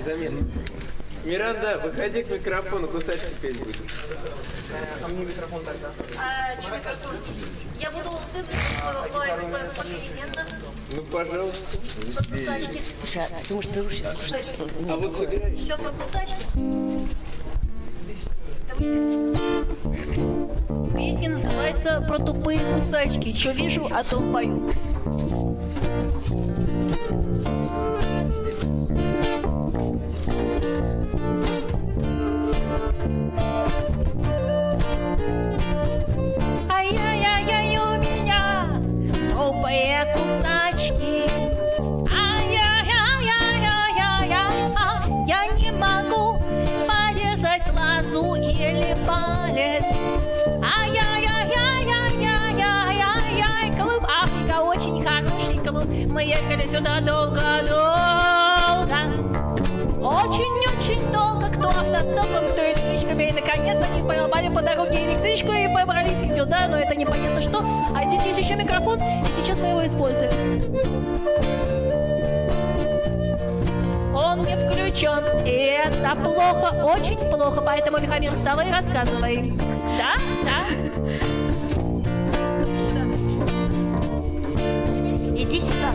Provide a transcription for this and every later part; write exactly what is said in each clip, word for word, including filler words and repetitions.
Незаметно. Миранда, выходи к микрофону, кусачки петь будет. А мне микрофон тогда? А, что микрофон? Я буду сыпать по переменным. Ну, пожалуйста. Кусачки. Слушай, а ты, может, ты уже... А вот сыграй. Еще по кусачки. Давайте. Песня называется «Про тупые кусачки». Что вижу, а то пою. Ай-яй-яй-яй, у меня тупые кусачки. Ай-яй-яй-яй-яй-яй, я не могу порезать лозу или палец. Ай-яй-яй-яй-яй-яй-яй, клуб Африка, очень хороший клуб. Мы ехали сюда долго-долго, очень-очень долго. Кто автостопом, кто электричками. И наконец они поймали по дороге электричку и побрались сюда, но это непонятно что. А здесь есть еще микрофон, и сейчас мы его используем. Он не включен, и это плохо, очень плохо. Поэтому, Лихомир, вставай и рассказывай. Да? Да? Иди сюда.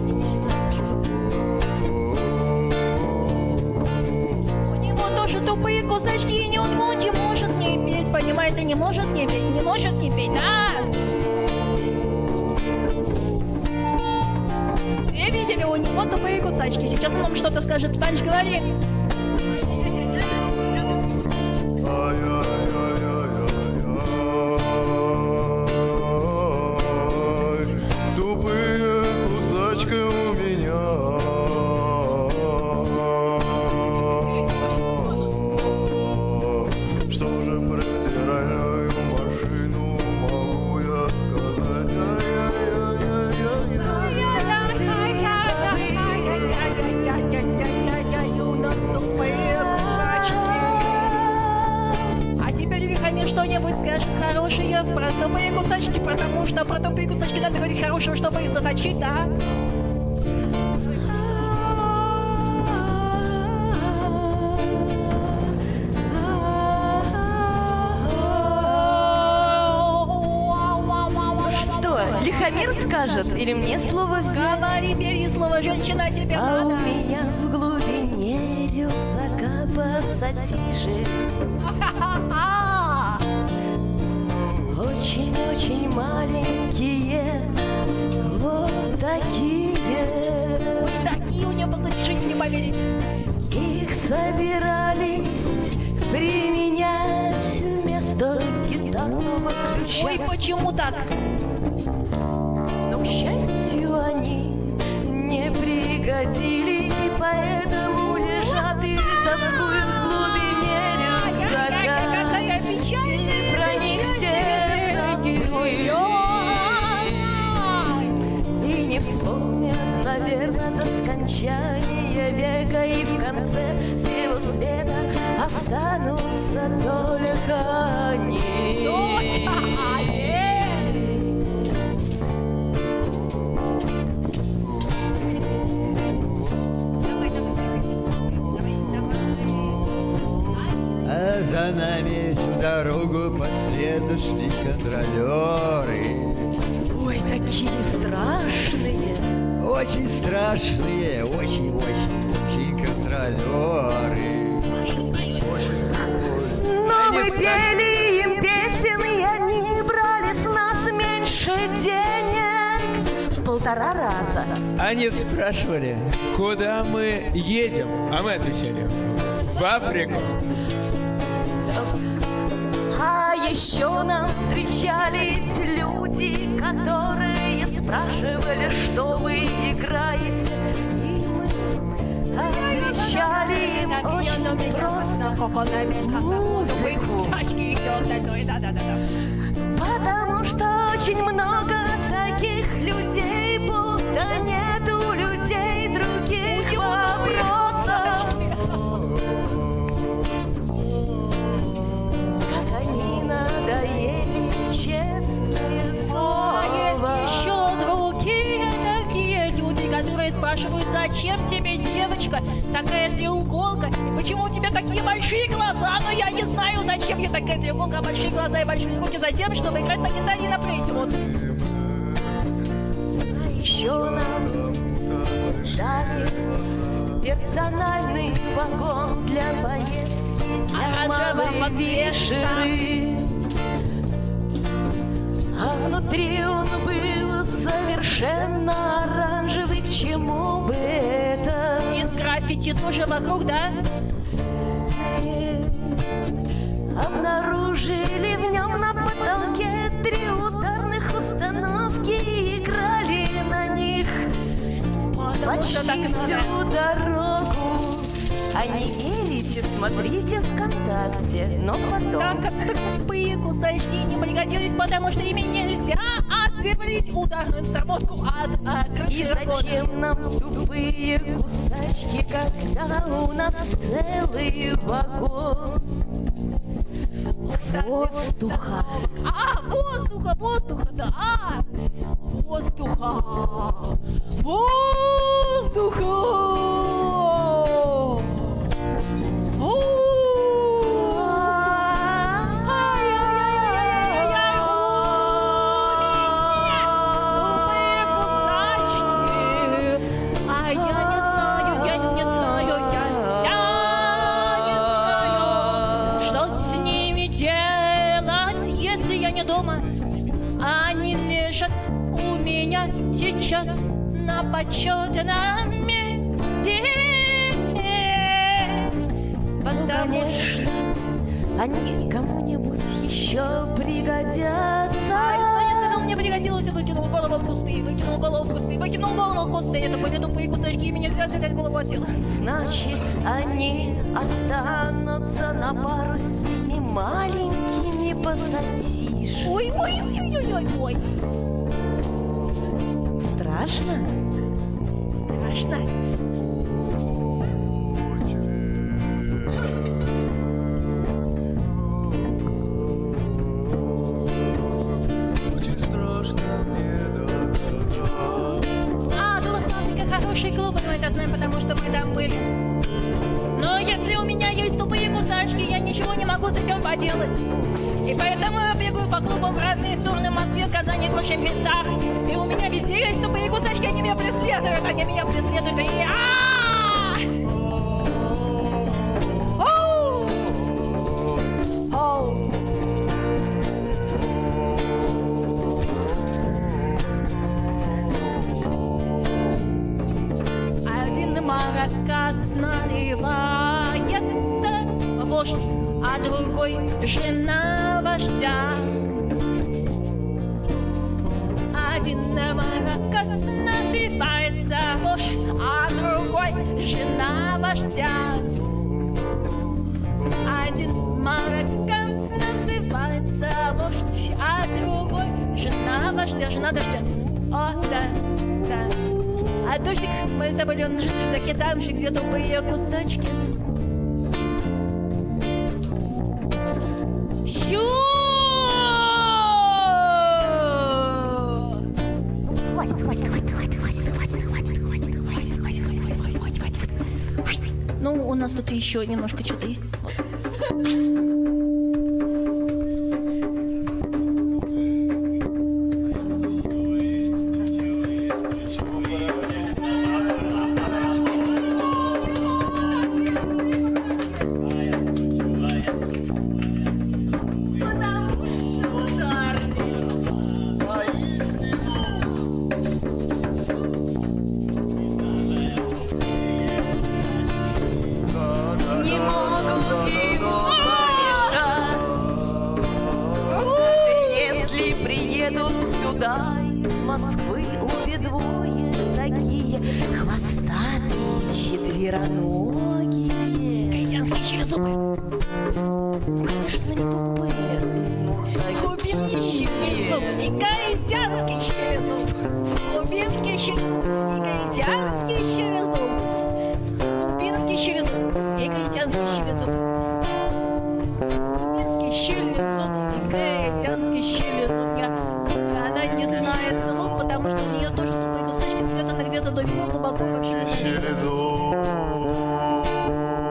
У него тоже тупые кусачки, и он, он не может не петь, понимаете? Не может не петь, не может не петь, да? Все видели, у него тупые кусачки. Сейчас он вам что-то скажет. Панч, говори. Тупые кусачки у меня. Что же про стиральную машину могу я сказать? У нас тупые кусачки. А теперь, Лихомир, что-нибудь скажет хорошее про тупые кусачки, потому что про тупые кусачки надо говорить хорошего, чтобы их заточить, да? Что, Лихомир скажет? Или мне слово взять? Говори, бери слово, женщина, тебе А надо. у меня в глубине рюкзака пассатижи. Очень-очень маленькие, вот такие. Такие у нее пассатижи, не поверить. Их собирались применять вместо гитарного ключа. Ой, почему так? Но, к счастью, они не пригодились, и поэтому лежат и тоскуют в глубине рюкзака. Какая печальная. И про них все забудут. И не вспомнят, наверное, до скончания века. И в конце всего света останутся только они. А за нами всю дорогу по следу шли контролеры. Ой, такие страшные. Очень страшные, очень-очень-очень контролеры. Но мы пели им песен, и они брали с нас меньше денег в полтора раза. Они спрашивали, куда мы едем, а мы отвечали: в Африку. А еще нам встречались люди, которые спрашивали, что вы играете. И мы отвечали им очень просто: музыку. Потому что очень много таких людей, будто нету людей других вопросов. Как они надоели, честное слово. Есть еще другие такие люди, которые спрашивают, зачем тебе, девочка, такая ты треуголка. И почему у тебя такие большие глаза? Но я не знаю, зачем мне такая треуголка, большие глаза и большие руки. Затем, чтобы играть на гитаре и на флейте. Вот. А еще нам дали персональный вагон для поездки, для Оранжевого малой вишеры. А внутри он был совершенно оранжевый. К чему бы это? Из граффити тоже вокруг, да? Обнаружили в нем на потолке три ударных установки и играли на них почти всю дорогу. А не верите, смотрите ВКонтакте, но потом... Так как тупые кусачки не пригодились, потому что ими нельзя отделить ударную установку от а, крыши. И зачем нам тупые кусачки, когда у нас целый вагон воздуха? А, воздуха, воздуха, да, а, воздуха, воздуха. Сейчас на почетном месте. Ну, конечно, они кому-нибудь еще пригодятся. А Испания сказал, мне пригодилось, и выкинул голову в кусты, выкинул голову в кусты, выкинул голову в кусты. Это были тупые кусачки, ими нельзя отделять голову от тела. Значит, они останутся на пару с ними маленькими пассатижами. Ой, ой, ой, ой, ой, ой. Страшно? Страшно. Очень страшно мне, да-да-да. А, Белофабрика хороший клуб, мы это знаем, потому что мы там были. Но если у меня есть тупые кусачки, я ничего не могу с этим поделать. И поэтому я бегаю по клубам в разные стороны Москвы, Казани, в общем местах. И у меня везде есть тупые кусачки, они меня преследуют, они меня преследуют. И а Оу! Оу! Один маракас наливается вождь, а другой жена вождя. Один маракас называется вождь, а другой жена вождя. Один маракас называется вождь, а другой жена вождя. Жена дождя. О, да, да. А дождик, мы забыли, он лежит в рюкзаке, там же где тупые кусачки. Щу! Хватит, хватит, хватит, хватит, хватит, хватит, хватит, хватит, хватит, хватит, хватит, хватит, хватит, хватит. Ну, у нас тут еще немножко что-то есть. Не могут ему помешать, если приедут сюда из Москвы обе двое такие хвостатые четвероногие. Гаитянские щелезубы. Ну, конечно, не тупые. Кубинский щелезуб и гаитянский щелезуб. Кубинский щелезуб и гаитянский щелезуб. Кубинский щелезуб и гаитянский щелезуб. Кубинский щелезуб и гаитянский щелезуб. Я, она не знает слов, потому что у нее тоже тупые кусачки. Спрятаны где-то глубоко и вообще не знает, что это. Щелезу.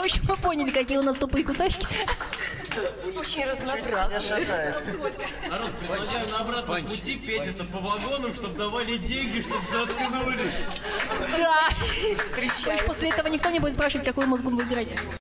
Короче, мы поняли, какие у нас тупые кусочки. Очень разнообразные. Народ, предлагаю на обратном пути петь это по вагонам, чтобы давали деньги, чтобы заткнулись. Да. После этого никто не будет спрашивать, какую музыку вы играете.